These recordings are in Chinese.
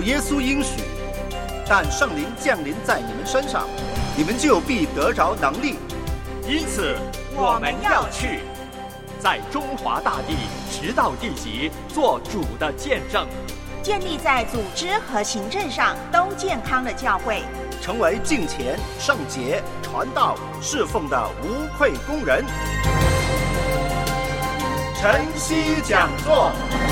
耶稣应许，但圣灵降临在你们身上，你们就必得着能力。 因此我们要去，在中华大地直到地极做主的见证， 建立在组织和行政上都健康的教会， 成为敬虔、圣洁、传道、侍奉的无愧工人。晨曦讲座。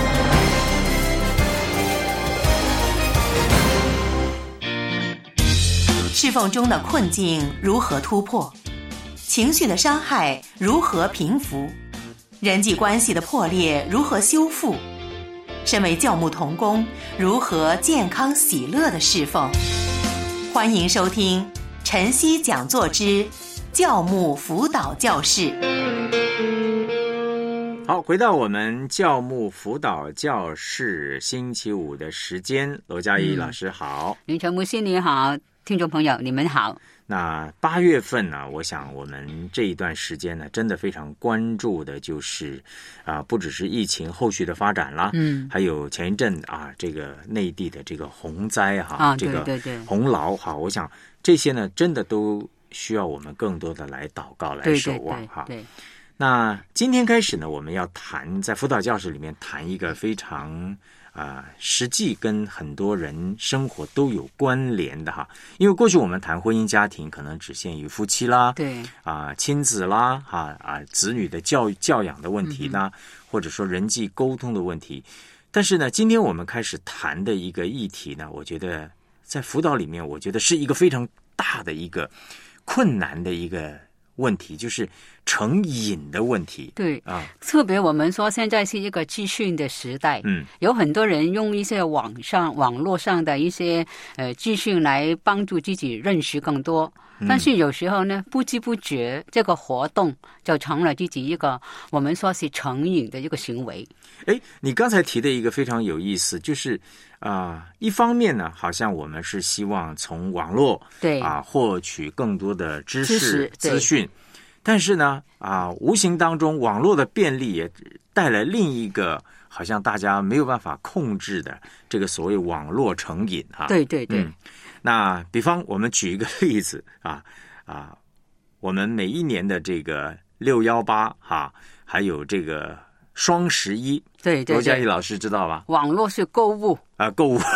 侍奉中的困境如何突破？情绪的伤害如何平复？人际关系的破裂如何修复？身为教牧同工，如何健康喜乐的侍奉？欢迎收听晨曦讲座之教牧辅导教室。 好，回到我们教牧辅导教室星期五的时间，罗嘉怡老师好， 林晨牧师你好，听众朋友你们好。 那8月份呢，我想我们这一段时间呢，真的非常关注的就是不只是疫情后续的发展啦，还有前一阵这个内地的这个洪灾这个洪涝我想这些呢，真的都需要我们更多的来祷告来守望对。 那今天开始呢，我们要谈在辅导教室里面谈一个非常实际跟很多人生活都有关联的因为过去我们谈婚姻家庭可能只限于夫妻啦， 对亲子啦子女的教养的问题啦，或者说人际沟通的问题。但是呢，今天我们开始谈的一个议题呢，我觉得在辅导里面，我觉得是一个非常大的一个困难的一个问题，就是成瘾的问题。 对特别我们说现在是一个资讯的时代，有很多人用一些网络上的一些资讯来帮助自己认识更多，但是有时候呢，不知不觉这个活动就成了自己一个我们说是成瘾的一个行为。 你刚才提的一个非常有意思，就是一方面呢，好像我们是希望从网络获取更多的知识资讯，但是呢无形当中网络的便利也带来另一个好像大家没有办法控制的这个所谓网络成瘾对那比方我们举一个例子我们每一年的这个618还有这个双11， 对罗嘉怡老师知道吧？ 网络是购物购物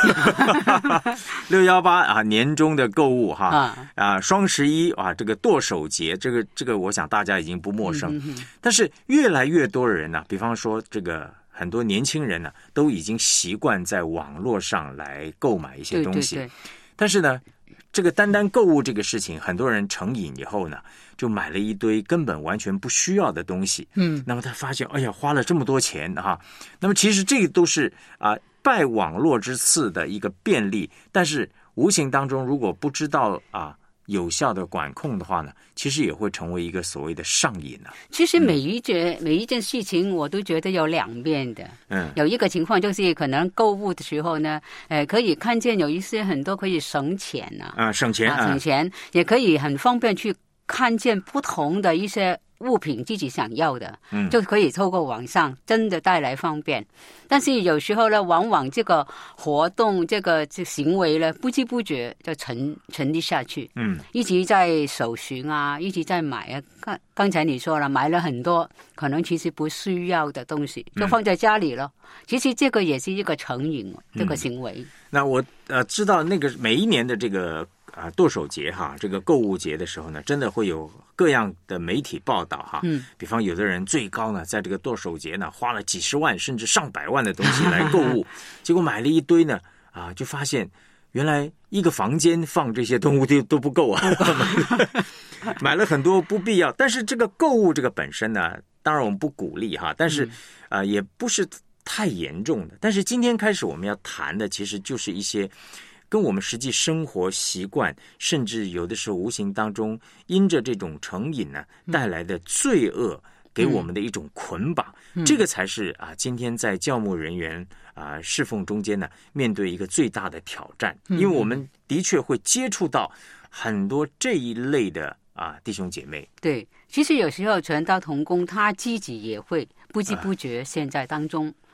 618年终的购物双11这个剁手节，这个我想大家已经不陌生，但是越来越多的人呢，比方说这个很多年轻人呢，都已经习惯在网络上来购买一些东西，对。但是呢，这个单单购物这个事情，很多人成瘾以后呢，就买了一堆根本完全不需要的东西。那么他发现，哎呀，花了这么多钱那么其实这个都是拜网络之赐的一个便利，但是无形当中，如果不知道有效的管控的话呢，其实也会成为一个所谓的上瘾其实每一件事情我都觉得有两面的。有一个情况就是可能购物的时候呢，可以看见有一些很多可以省钱省钱也可以很方便去看见不同的一些物品自己想要的，就可以透过网上真的带来方便。但是有时候呢，往往这个活动这行为呢，不知不觉就沉溺下去，一直在搜寻一直在买刚才你说了，买了很多可能其实不需要的东西，就放在家里了。其实这个也是一个成瘾这个行为。 那我知道那个每一年的这个剁手节这个购物节的时候呢，真的会有各样的媒体报道比方有的人最高呢，在这个剁手节呢，花了几十万甚至上百万的东西来购物结果买了一堆呢就发现原来一个房间放这些东西都不够买了很多不必要。但是这个购物这个本身呢，当然我们不鼓励但是也不是太严重的。但是今天开始我们要谈的其实就是一些跟我们实际生活习惯，甚至有的时候无形当中因着这种成瘾呢带来的罪恶，给我们的一种捆绑，这个才是今天在教牧人员侍奉中间呢面对一个最大的挑战。因为我们的确会接触到很多这一类的弟兄姐妹。 对，其实有时候传道同工他自己也会不知不觉陷在当中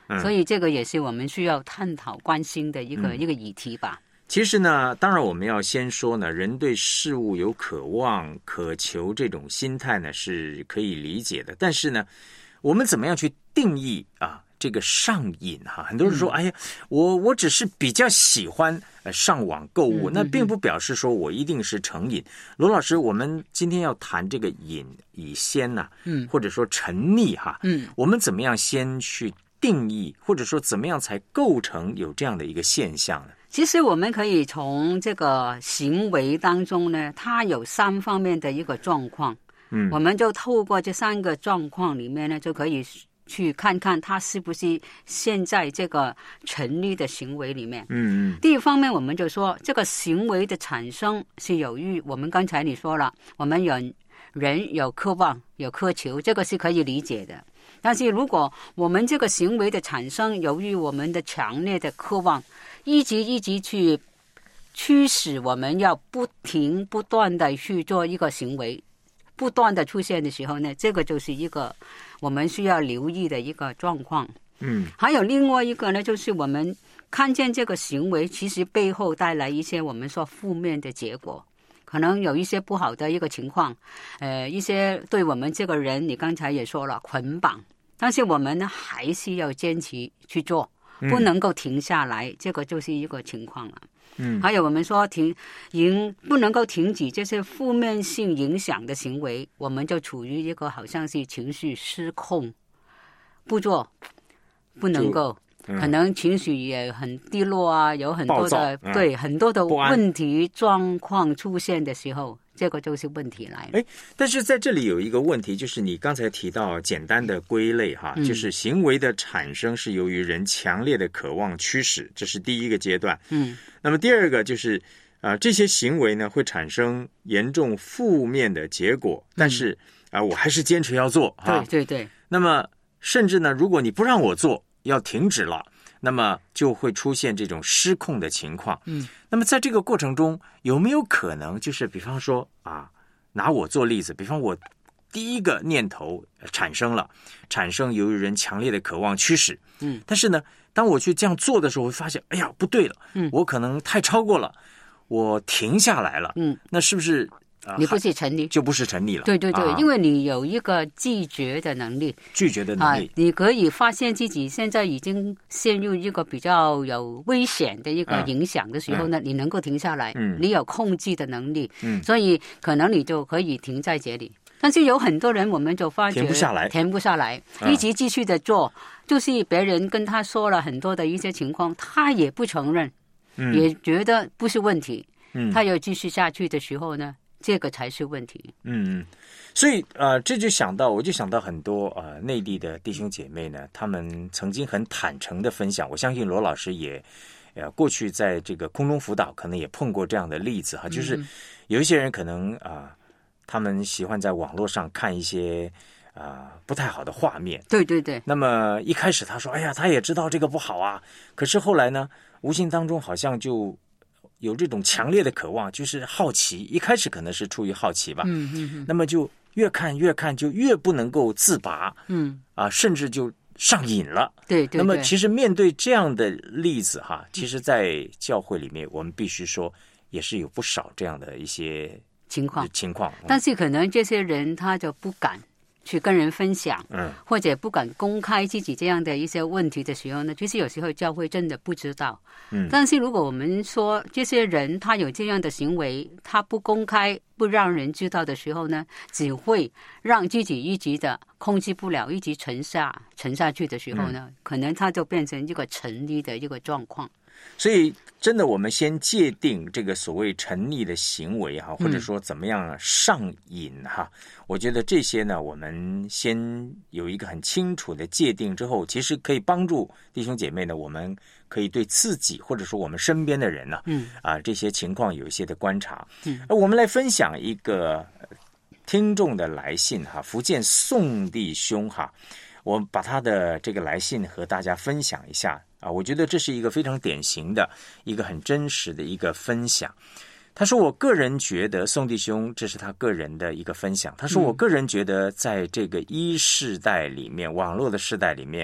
所以这个也是我们需要探讨关心的一个议题吧。 其实呢，当然我们要先说呢，人对事物有渴望、渴求这种心态呢是可以理解的。但是呢，我们怎么样去定义这个上瘾哈？很多人说，哎呀，我只是比较喜欢上网购物，那并不表示说我一定是成瘾。罗老师，我们今天要谈这个瘾以先呢，或者说沉溺哈，我们怎么样先去定义，或者说怎么样才构成有这样的一个现象呢？ 其实我们可以从这个行为当中呢，它有3方面的一个状况，我们就透过这3个状况里面呢，就可以去看看它是不是现在这个沉溺的行为里面。第一方面，我们就说这个行为的产生是由于我们刚才你说了，我们人有渴望、有渴求，这个是可以理解的。但是如果我们这个行为的产生由于我们的强烈的渴望，一直去驱使我们要不断的去做一个行为，不断的出现的时候呢，这个就是一个我们需要留意的一个状况。还有另外一个呢，就是我们看见这个行为其实背后带来一些我们说负面的结果，可能有一些不好的一个情况，一些对我们这个人，你刚才也说了捆绑，但是我们呢还是要坚持去做，不能够停下来，这个就是一个情况了。还有我们说不能够停止这些负面性影响的行为，我们就处于一个好像是情绪失控，不做不能够，可能情绪也很低落啊，有很多的很多的问题状况出现的时候，这个就是问题来了。 但是在这里有一个问题，就是你刚才提到简单的归类哈，就是行为的产生是由于人强烈的渴望驱使，这是第一个阶段。那么第二个就是这些行为呢会产生严重负面的结果，但是我还是坚持要做哈。 对。 那么甚至呢，如果你不让我做，要停止了，那么就会出现这种失控的情况。那么在这个过程中，有没有可能就是比方说拿我做例子，比方我第一个念头产生由于人强烈的渴望驱使，但是呢，当我去这样做的时候，我会发现，哎呀，不对了，我可能太超过了，我停下来了，那是不是你不是沉溺， 就不是沉溺了？ 对，因为你有一个拒绝的能力，你可以发现自己现在已经陷入一个比较有危险的一个影响的时候呢，你能够停下来，你有控制的能力，所以可能你就可以停在这里。但是有很多人，我们就发觉停不下来，一直继续的做，就是别人跟他说了很多的一些情况，他也不承认，也觉得不是问题，他要继续下去的时候呢，这个才是问题。 所以我就想到很多内地的弟兄姐妹呢，他们曾经很坦诚的分享，我相信罗老师也过去在这个空中辅导可能也碰过这样的例子哈，就是有一些人可能他们喜欢在网络上看一些不太好的画面。 对。 那么一开始他说，哎呀，他也知道这个不好啊，可是后来呢，无形当中好像就有这种强烈的渴望，就是好奇，一开始可能是出于好奇吧，那么就越看就越不能够自拔，甚至就上瘾了。 对。 那么其实面对这样的例子哈，其实在教会里面我们必须说也是有不少这样的一些情况， 但是可能这些人他就不敢去跟人分享，或者不敢公开自己这样的一些问题的时候呢，其实有时候教会真的不知道。但是如果我们说这些人他有这样的行为，他不公开不让人知道的时候呢，只会让自己一直的控制不了，一直沉下去的时候呢，可能他就变成一个沉溺的一个状况。 所以真的我们先界定这个所谓沉溺的行为哈，或者说怎么样上瘾哈，我觉得这些呢，我们先有一个很清楚的界定之后，其实可以帮助弟兄姐妹呢，我们可以对自己或者说我们身边的人呢，这些情况有一些的观察。我们来分享一个听众的来信哈，福建宋弟兄哈，我把他的这个来信和大家分享一下我觉得这是一个非常典型的一个很真实的一个分享。他说我个人觉得，宋弟兄这是他个人的一个分享，他说我个人觉得在这个世代里面，网络的世代里面，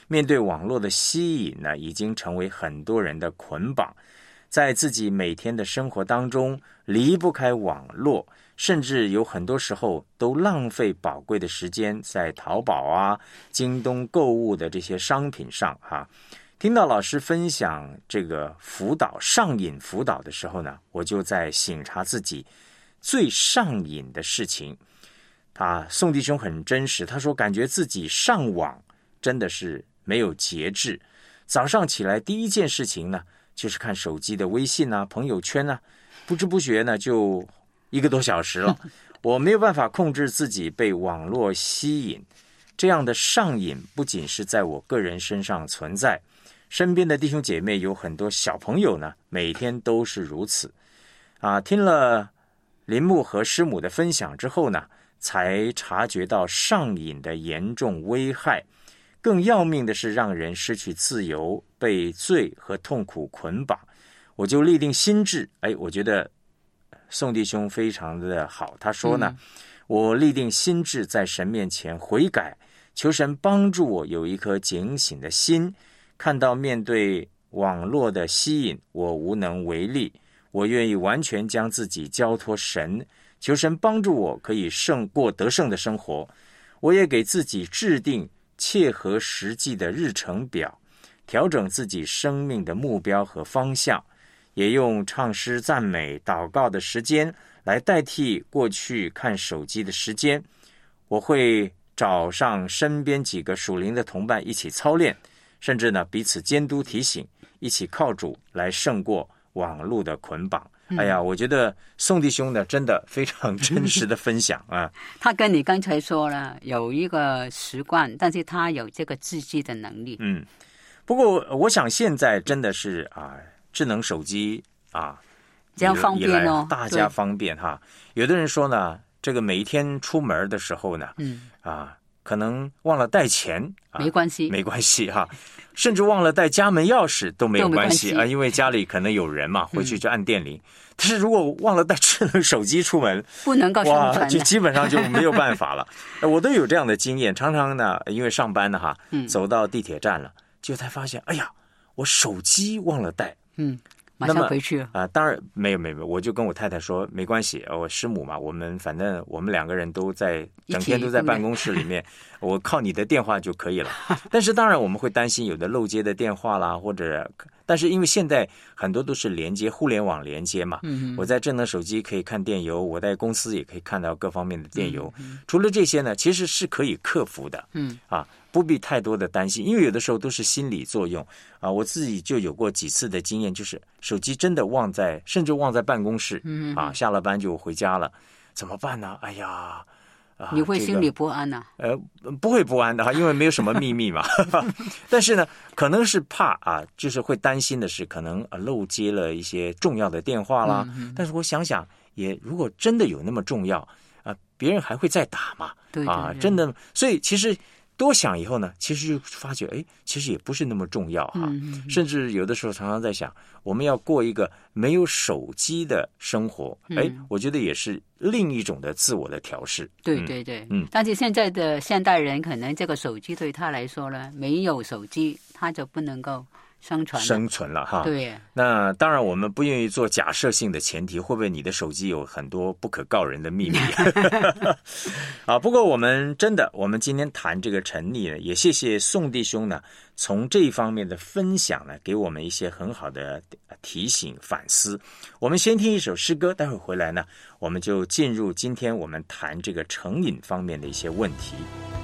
面对网络的吸引呢，已经成为很多人的捆绑，在自己每天的生活当中离不开网络，甚至有很多时候都浪费宝贵的时间在淘宝啊、京东购物的这些商品上哈。听到老师分享这个辅导上瘾辅导的时候呢，我就在省察自己最上瘾的事情。宋弟兄很真实，他说感觉自己上网真的是没有节制，早上起来第一件事情呢就是看手机的微信啊、朋友圈啊，不知不觉呢就1个多小时了。我没有办法控制自己被网络吸引，这样的上瘾不仅是在我个人身上存在，身边的弟兄姐妹有很多小朋友呢，每天都是如此。听了林牧和师母的分享之后呢，才察觉到上瘾的严重危害。更要命的是让人失去自由，被罪和痛苦捆绑。我就立定心志，我觉得宋弟兄非常的好，他说呢，我立定心志在神面前悔改，求神帮助我有一颗警醒的心，看到面对网络的吸引我无能为力，我愿意完全将自己交托神，求神帮助我可以过得胜的生活。我也给自己制定切合实际的日程表，调整自己生命的目标和方向，也用唱诗赞美祷告的时间来代替过去看手机的时间。我会找上身边几个属灵的同伴一起操练，甚至呢彼此监督提醒，一起靠主来胜过网络的捆绑。我觉得宋弟兄呢真的非常真实的分享啊。 他跟你刚才说了有一个习惯，但是他有这个自制的能力。 不过我想现在真的是智能手机这样方便哦， 大家方便哈。有的人说呢，这个每一天出门的时候呢，可能忘了带钱没关系哈，甚至忘了带家门钥匙都没有关系因为家里可能有人嘛，回去就按电铃。但是如果忘了带智能手机出门， 不能够生存， 就基本上就没有办法了。我都有这样的经验，常常呢，因为上班呢走到地铁站了，就才发现，我手机忘了带。 马上回去当然没有，我就跟我太太说没关系，我师母嘛，反正我们2个人都在整天都在办公室里面，我靠你的电话就可以了。但是当然我们会担心有的漏接的电话啦，但是因为现在很多都是互联网连接嘛，我在智能手机可以看电邮，我在公司也可以看到各方面的电邮。除了这些呢，其实是可以克服的。不必太多的担心，因为有的时候都是心理作用我自己就有过几次的经验，就是手机真的甚至忘在办公室下了班就回家了，怎么办呢？ 你会心里不安不会不安的因为没有什么秘密嘛。但是呢，可能是怕就是会担心的是可能漏接了一些重要的电话啦。但是我想想，如果真的有那么重要别人还会再打嘛？ 对真的，所以其实多想以后呢，其实就发觉其实也不是那么重要甚至有的时候常常在想，我们要过一个没有手机的生活我觉得也是另一种的自我的调试。 对，但是现在的现代人可能这个手机对他来说呢，没有手机他就不能够生存了哈。 对，那当然我们不愿意做假设性的前提，会不会你的手机有很多不可告人的秘密不过我们今天谈这个沉溺呢，也谢谢宋弟兄呢从这一方面的分享呢，给我们一些很好的提醒反思。我们先听一首诗歌，待会回来呢，我们就进入今天我们谈这个成瘾方面的一些问题。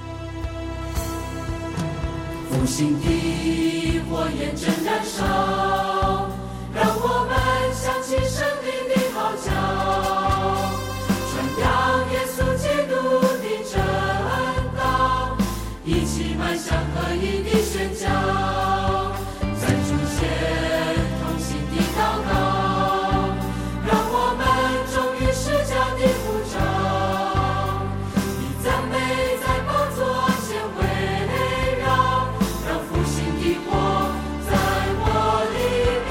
复兴的火焰正燃烧，让我们响起生命的号角，传扬耶稣基督的真道，一起迈向合一的宣教，在主前同心的祷告，让我们忠于释迦的呼召，以赞美在宝座前围绕，让复兴的火在我里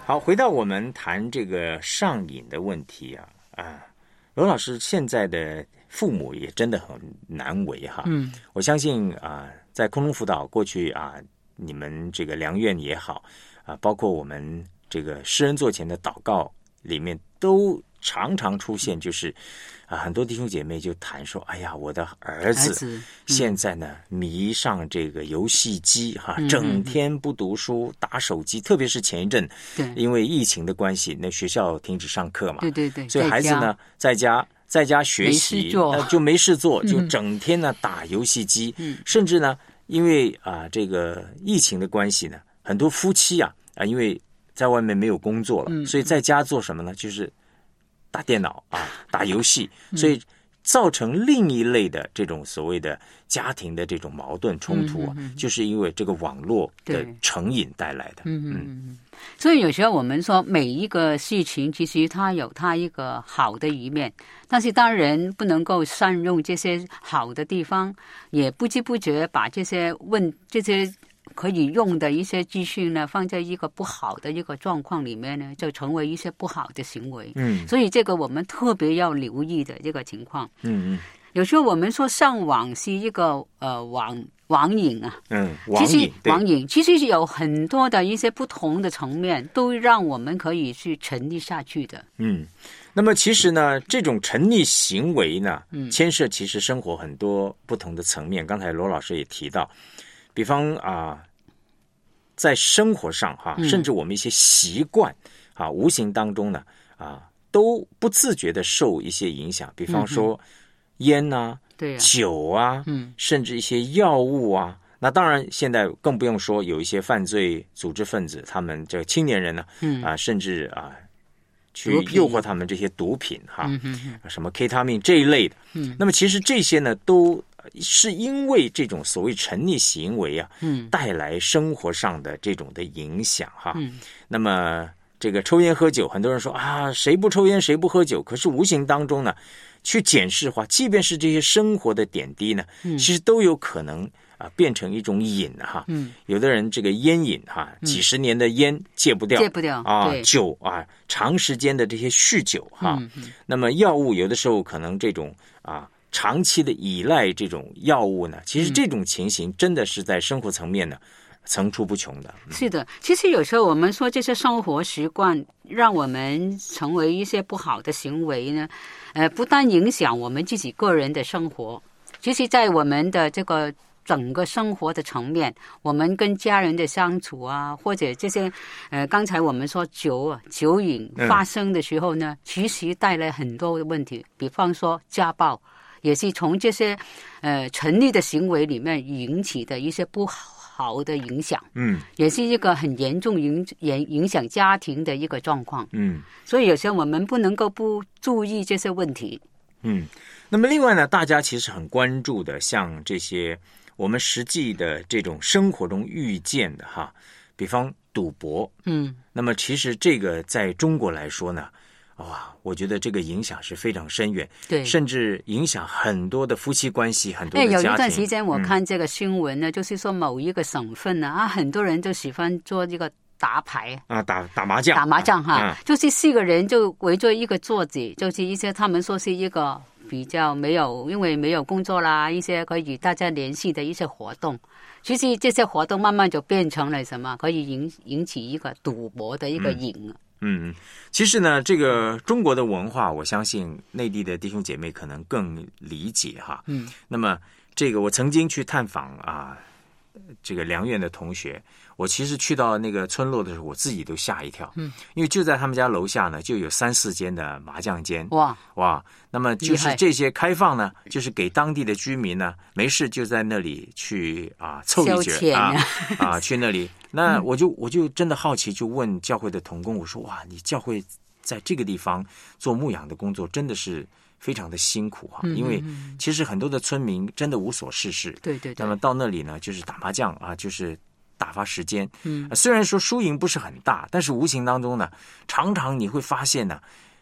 好，回到我们谈这个上瘾的问题罗老师，现在的父母也真的很难为哈。我相信在空中辅导过去你们这个良院也好包括我们这个施恩座前的祷告里面，都常常出现，就是很多弟兄姐妹就谈说，哎呀，我的儿子现在呢迷上这个游戏机整天不读书，打手机，特别是前一阵，因为疫情的关系，那学校停止上课嘛，对，所以孩子呢在家学习就没事做，就整天呢打游戏机，甚至呢因为这个疫情的关系呢，很多夫妻因为在外面没有工作了，所以在家做什么呢？就是打电脑打游戏，所以造成另一类的这种所谓的家庭的这种矛盾冲突就是因为这个网络的成瘾带来的。 所以有时候我们说每一个事情其实它有它一个好的一面，但是当人不能够善用这些好的地方，也不知不觉把这些可以用的一些资讯呢，放在一个不好的一个状况里面呢，就成为一些不好的行为。所以这个我们特别要留意的这个情况。有时候我们说上网是一个网瘾网瘾其实有很多的一些不同的层面，都让我们可以去沉溺下去的。 那么其实呢，这种沉溺行为呢，牵涉其实生活很多不同的层面。刚才罗老师也提到，比方在生活上甚至我们一些习惯无形当中呢都不自觉的受一些影响。比方说烟酒甚至一些药物那当然现在更不用说有一些犯罪组织分子，他们这个青年人呢甚至去诱惑他们这些毒品什么 K 他命这一类的。那么其实这些呢都是因为这种所谓沉溺行为带来生活上的这种的影响那么这个抽烟喝酒，很多人说谁不抽烟谁不喝酒，可是无形当中呢去检视的话，即便是这些生活的点滴呢其实都有可能变成一种瘾有的人这个烟瘾几十年的烟戒不掉酒长时间的这些酗酒那么药物有的时候可能这种长期的依赖这种药物呢，其实这种情形真的是在生活层面呢层出不穷的。 是的，其实有时候我们说这些生活习惯让我们成为一些不好的行为呢，不但影响我们自己个人的生活，其实在我们的这个整个生活的层面，我们跟家人的相处或者这些刚才我们说酒瘾发生的时候呢，其实带来很多的问题。比方说家暴，也是从这些沉溺的行为里面引起的一些不好的影响，也是一个很严重影响家庭的一个状况。所以有时候我们不能够不注意这些问题。 那么另外呢，大家其实很关注的，像这些我们实际的这种生活中遇见的比方赌博，那么其实这个在中国来说呢，我觉得这个影响是非常深远，对，甚至影响很多的夫妻关系，很多的家庭。有一段时间我看这个新闻呢，就是说某一个省份呢很多人就喜欢做这个打牌打麻将就是4个人就围着一个桌子，就是一些他们说是一个比较因为没有工作啦，一些可以与大家联系的一些活动。其实这些活动慢慢就变成了什么，可以引起一个赌博的一个瘾。 其实呢，这个中国的文化，我相信内地的弟兄姐妹可能更理解那么这个我曾经去探访这个良院的同学，我其实去到那个村落的时候，我自己都吓一跳，因为就在他们家楼下呢，就有3-4间的麻将间，哇，那么就是这些开放呢，就是给当地的居民呢，没事就在那里去凑一局去那里。那我就真的好奇，就问教会的同工，我说哇，你教会在这个地方做牧养的工作，真的是非常的辛苦因为其实很多的村民真的无所事事，对，那么到那里呢，就是打麻将就是打发时间，虽然说输赢不是很大，但是无形当中呢，常常你会发现呢，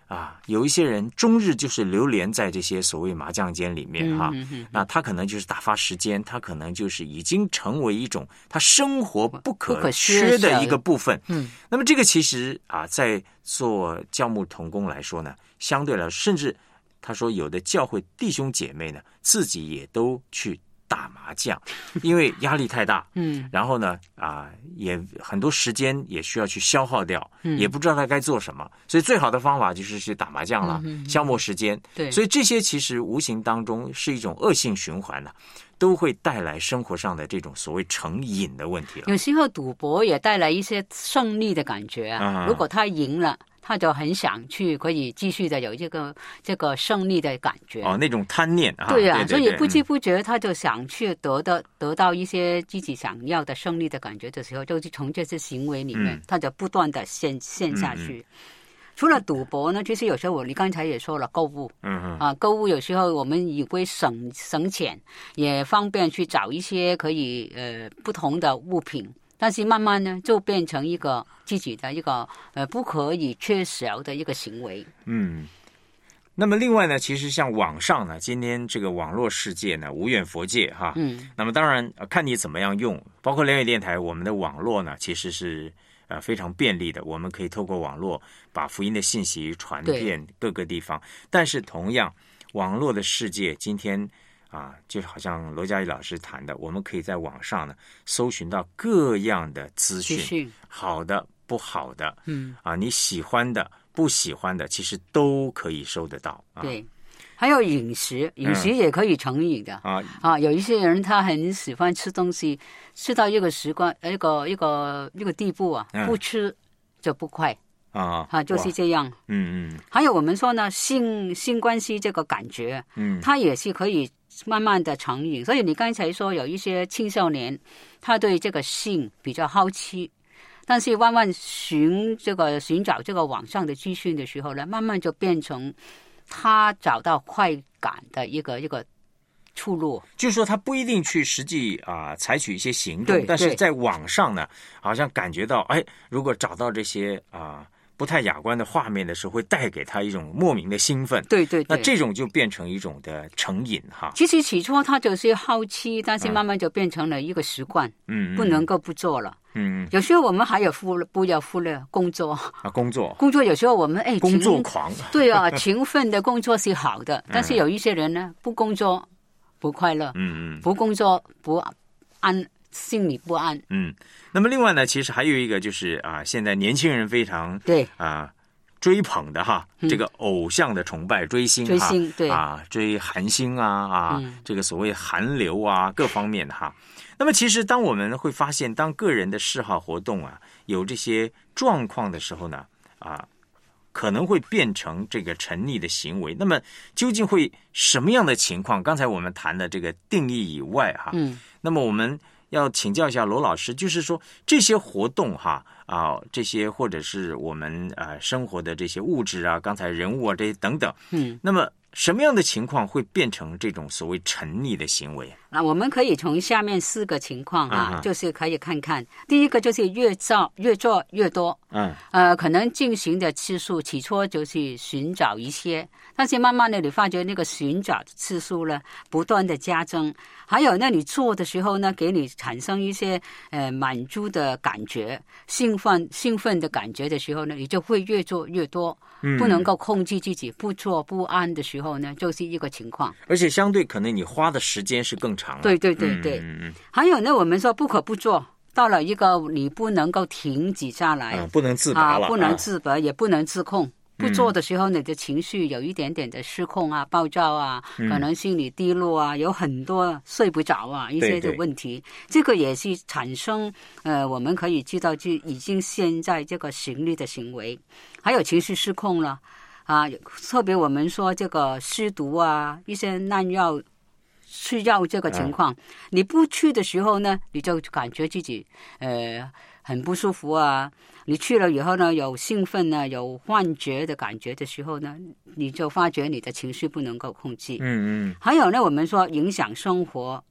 有一些人终日就是流连在这些所谓麻将间里面那他可能就是打发时间，他可能就是已经成为一种他生活不可缺的一个部分。那么这个其实在做教牧同工来说呢，相对来说，甚至他说有的教会弟兄姐妹呢，自己也都去打麻将，因为压力太大，然后呢，也很多时间也需要去消耗掉，也不知道他该做什么，所以最好的方法就是去打麻将了，消磨时间。 对， 所以这些其实无形当中是一种恶性循环呢，都会带来生活上的这种所谓成瘾的问题了。 有时候赌博也带来一些胜利的感觉如果他赢了，他就很想去可以继续的有这个胜利的感觉那种贪念对啊，所以不知不觉他就想去得到一些自己想要的胜利的感觉的时候，就是从这些行为里面他就不断的陷下去。除了赌博呢，其实有时候你刚才也说了购物购物有时候我们以为省钱，也方便去找一些可以不同的物品，但是慢慢呢就变成一个自己的一个不可以缺少的一个行为。 那么另外呢，其实像网上呢，今天这个网络世界呢，无远弗届那么当然看你怎么样用，包括联纬电台我们的网络呢，其实是非常便利的，我们可以透过网络把福音的信息传遍各个地方。但是同样，网络的世界今天就好像罗嘉怡老师谈的，我们可以在网上呢搜寻到各样的资讯，好的不好的你喜欢的不喜欢的，其实都可以收得到对，还有饮食也可以成瘾的有一些人他很喜欢吃东西，吃到一个习惯一个地步不吃就不快就是这样。还有我们说呢，性关系这个感觉它也是可以慢慢的成瘾。所以你刚才说有一些青少年他对这个性比较好奇，但是慢慢寻找这个网上的资讯的时候呢，慢慢就变成他找到快感的一个出路。 就是说他不一定去实际采取一些行动，但是在网上呢，好像感觉到如果找到这些不太雅观的画面的时候，会带给他一种莫名的兴奋。 对， 那这种就变成一种的成瘾其实起初他就是好奇，但是慢慢就变成了一个习惯，不能够不做了。有时候我们还有不要忽略工作工作有时候我们工作狂对勤奋的工作是好的，但是有一些人呢，不工作不快乐，不工作不心里不安。 那么另外呢，其实还有一个就是现在年轻人非常追捧的这个偶像的崇拜，追星对追韩星这个所谓韩流各方面那么其实当我们会发现，当个人的嗜好活动有这些状况的时候呢可能会变成这个沉溺的行为。那么究竟会什么样的情况？刚才我们谈的这个定义以外那么我们要请教一下罗老师，就是说这些活动这些或者是我们生活的这些物质刚才人物这些等等那么什么样的情况会变成这种所谓沉溺的行为？ 那我们可以从下面4个情况就是可以看看。第一个就是越做越多，可能进行的次数起初就是寻找一些，但是慢慢的你发觉那个寻找的次数呢不断的加增，还有呢你做的时候呢给你产生一些满足的感觉，兴奋的感觉的时候呢，你就会越做越多，不能够控制自己，不做不安的时候呢，就是一个情况。 而且相对可能你花的时间是更长。 对。还有呢，我们说不可不做，到了一个你不能够停止下来， 不能自拔了， 不能自拔，也不能自控。不做的时候，你的情绪有一点点的失控暴躁可能心理低落有很多睡不着一些的问题。这个也是产生我们可以知道就已经现在这个行律的行为，还有情绪失控了特别我们说这个吸毒一些滥药吃药这个情况，你不去的时候呢，你就感觉自己很不舒服你去了以后呢，有兴奋有幻觉的感觉的时候呢，你就发觉你的情绪不能够控制。还有呢，我们说影响生活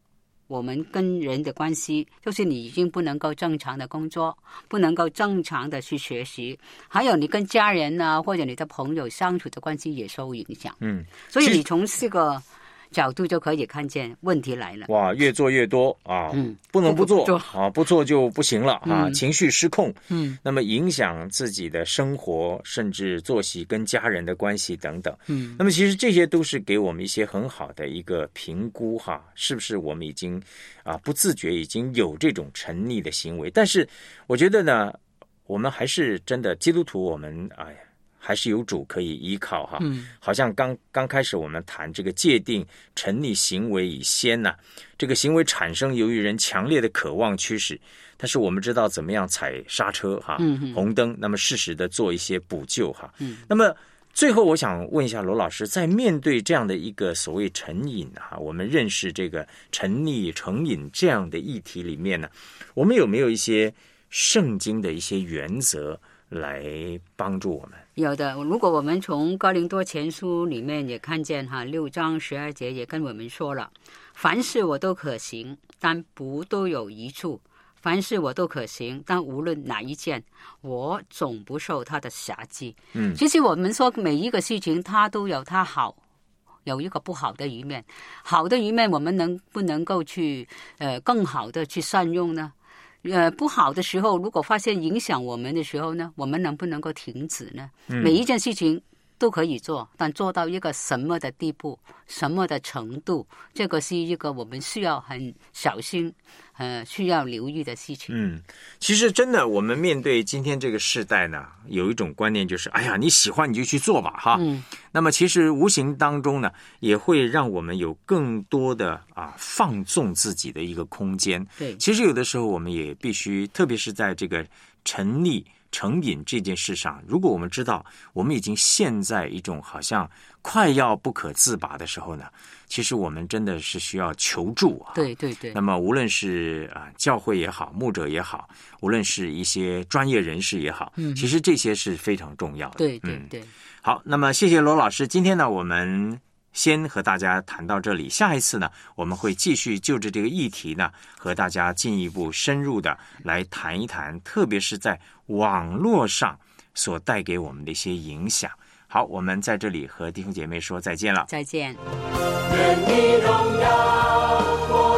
我们跟人的关系，就是你已经不能够正常的工作，不能够正常的去学习，还有你跟家人啊或者你的朋友相处的关系也受影响。所以你从这个角度就可以看见问题来了。 哇，越做越多啊，不能不做啊，不做就不行了啊，情绪失控，那么影响自己的生活，甚至作息跟家人的关系等等，那么其实这些都是给我们一些很好的一个评估哈，是不是我们已经不自觉已经有这种沉溺的行为？但是我觉得呢，我们还是真的基督徒，我们还是有主可以依靠哈。好像刚开始我们谈这个界定沉溺行为以先呢，这个行为产生由于人强烈的渴望驱使，但是我们知道怎么样踩刹车哈，红灯，那么适时的做一些补救哈。那么最后我想问一下罗老师，在面对这样的一个所谓成瘾哈，我们认识这个沉溺成瘾这样的议题里面呢，我们有没有一些圣经的一些原则来帮助我们？ 有的，如果我们从哥林多前书里面也看见6章12节也跟我们说了，凡事我都可行，但不都有益处；凡事我都可行，但无论哪一件，我总不受它的辖制。其实我们说每一个事情它都有它好，有一个不好的一面，好的一面我们能不能够去更好的去善用呢？不好的时候，如果发现影响我们的时候呢，我们能不能够停止呢？每一件事情都可以做，但做到一个什么的地步，什么的程度，这个是一个我们需要很小心需要留意的事情。 其实真的我们面对今天这个世代呢，有一种观念就是哎呀，你喜欢你就去做吧哈。那么其实无形当中呢，也会让我们有更多的放纵自己的一个空间。 对， 其实有的时候我们也必须，特别是在这个沉溺成瘾这件事上，如果我们知道我们已经陷在一种好像快要不可自拔的时候呢，其实我们真的是需要求助啊。 对对对。 那么无论是教会也好，牧者也好，无论是一些专业人士也好，其实这些是非常重要的。 对对对。 好，那么谢谢罗老师，今天呢我们先和大家谈到这里，下一次呢我们会继续就着这个议题呢和大家进一步深入的来谈一谈，特别是在网络上所带给我们的一些影响。好，我们在这里和弟兄姐妹说再见了。 再见。 愿你荣耀